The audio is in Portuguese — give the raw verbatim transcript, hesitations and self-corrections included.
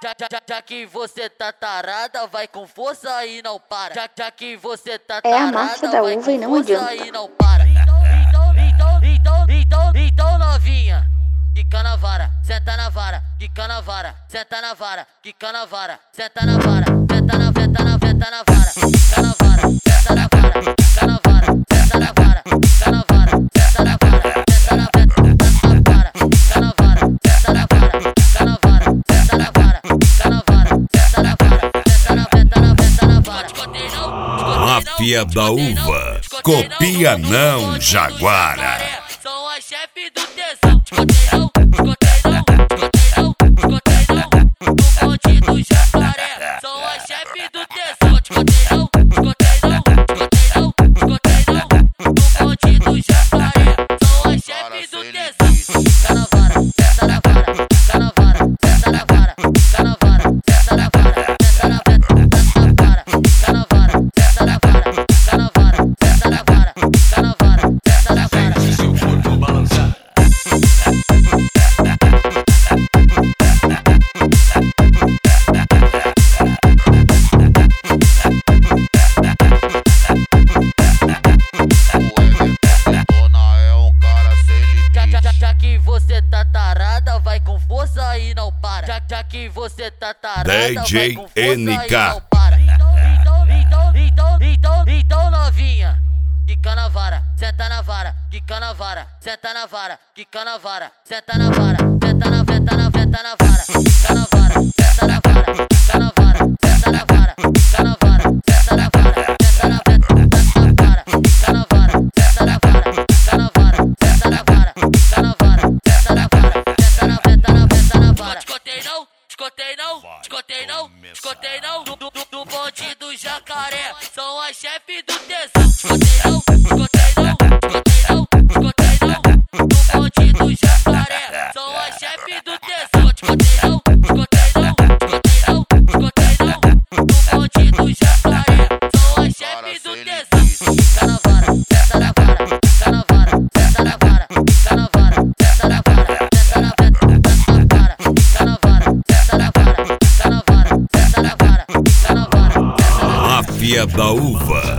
Já, já, já, já que você tá tarada, vai com força e não para. Já, já que você tá É a tarada, marcha da vai uva e com não força adianta. e não para. Então, então, então, então, então, então novinha, quica na vara, senta na vara, quica na vara, senta na vara, quica na vara, senta na vara, senta na, senta na, senta na vara, quica na vara, senta na vara, quica na vara, senta na vara, quica na vara, senta na vara, senta na, senta na vara, quica na vara, senta na vara, quica na vara, senta na vara, quica na vara, senta na vara, senta na, senta na, senta na vara. Máfia da Uva, copia não, Jaguara. São as chefes do tesão. Escotei não, escotei não, escotei não, escotei não. No bonde do jacaré. São as chefes do tesão. Escotei não, escotei não, escotei não, escotei não. No bonde do jacaré. São as chefes do tesão. Fica na vara, senta na vara, fica na vara, senta na vara, fica na vara, senta na vara, senta na vara, fica na vara, senta na vara, fica na vara, senta na vara, fica na vara, senta na vara. Já que você tá tarada, vai com força e não para. Já, já que você tá tarada, D J vai com força N K. e não para. Então, então, então, então, então, então novinha, quica na vara, senta na vara, quica na vara, senta na vara, quica na vara, senta na vara, senta na, senta na, senta na vara, quica na vara, senta na vara, quica na vara, senta na vara, quica na vara, senta na vara, senta na, senta na vara, quica na vara, senta na vara, quica na vara, senta na vara, quica na vara, senta na vara, senta na, senta na, senta na vara. Escotei não, escotei não, escotei não, escotei não. Do, do, do bonde do jacaré, são as chefes do tesão. Escotei não, escotei não, escotei não, escotei não. Do bonde do jacaré, são as chefes do tesão. Escotei não, escotei não, escotei não, escotei não. Do bonde do jacaré, são as chefes do tesão. Fica na vara, senta na vara, fica na vara, senta na vara, fica na vara, senta na vara, senta na vara, fica na vara, senta na vara, fica na vara, senta na vara, fica na vara, senta na vara. Máfia da Uva.